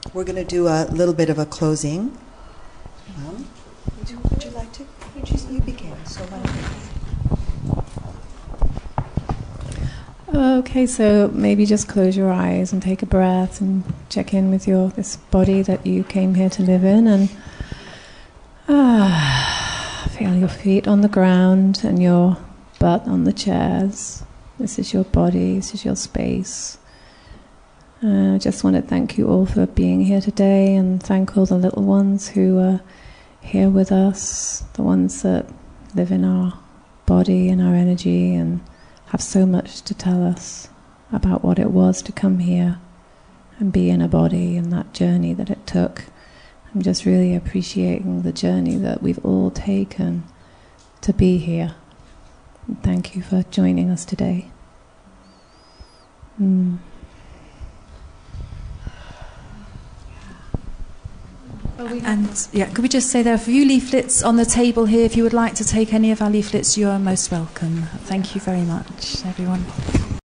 We're going to do a little bit of a closing. Would you like to? You begin. So why don't you? Okay, so maybe just close your eyes and take a breath and check in with this body that you came here to live in, and feel your feet on the ground and your butt on the chairs. This is your body, this is your space. I just want to thank you all for being here today, and thank all the little ones who are here with us, the ones that live in our body and our energy and have so much to tell us about what it was to come here and be in a body and that journey that it took. I'm just really appreciating the journey that we've all taken to be here. And thank you for joining us today. And yeah, could we just say there are a few leaflets on the table here. If you would like to take any of our leaflets, you are most welcome. Thank you very much, everyone.